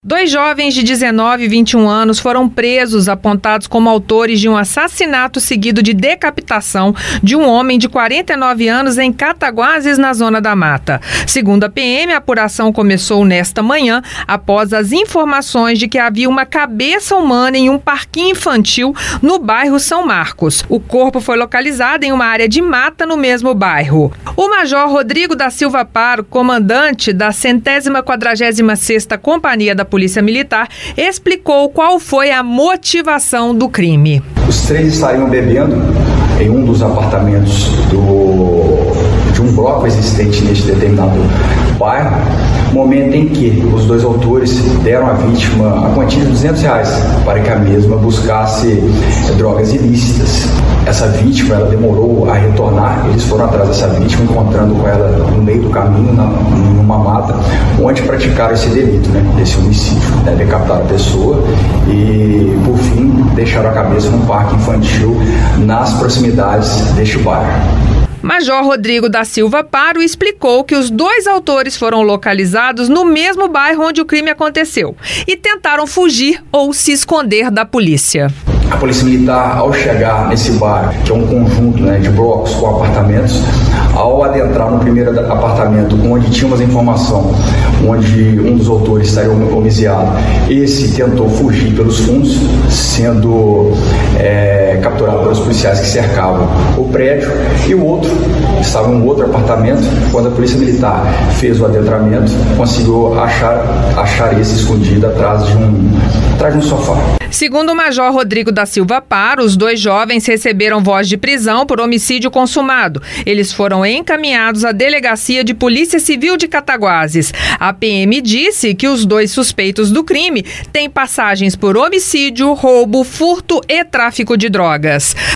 Dois jovens de 19 e 21 anos foram presos, apontados como autores de um assassinato seguido de decapitação de um homem de 49 anos em Cataguases, na Zona da Mata. Segundo a PM, a apuração começou nesta manhã, após as informações de que havia uma cabeça humana em um parquinho infantil no bairro São Marcos. O corpo foi localizado em uma área de mata no mesmo bairro. O Major Rodrigo da Silva Paro, comandante da 146ª Companhia da Polícia Militar, explicou qual foi a motivação do crime. Os três estariam bebendo em um dos apartamentos de um bloco existente neste determinado bairro, momento em que os dois autores deram à vítima a quantia de R$200 para que a mesma buscasse drogas ilícitas. Essa vítima, ela demorou a retornar, eles foram atrás dessa vítima, encontrando com ela no meio do caminho, numa mata, onde praticaram esse delito, esse homicídio, decapitaram a pessoa e, por fim, deixaram a cabeça num parque infantil nas proximidades deste bairro. Major Rodrigo da Silva Paro explicou que os dois autores foram localizados no mesmo bairro onde o crime aconteceu e tentaram fugir ou se esconder da polícia. A Polícia Militar, ao chegar nesse bairro, que é um conjunto de blocos com apartamentos, ao adentrar no primeiro apartamento, onde tínhamos a informação, onde um dos autores estaria homiciado, esse tentou fugir pelos fundos, sendo capturado pelos policiais que cercavam o prédio, e o outro estava em um outro apartamento. Quando a Polícia Militar fez o adentramento, conseguiu achar esse escondido atrás de um sofá. Segundo o Major Rodrigo da Silva Paro, os dois jovens receberam voz de prisão por homicídio consumado. Eles foram encaminhados à Delegacia de Polícia Civil de Cataguases. A PM disse que os dois suspeitos do crime têm passagens por homicídio, roubo, furto e tráfico de drogas.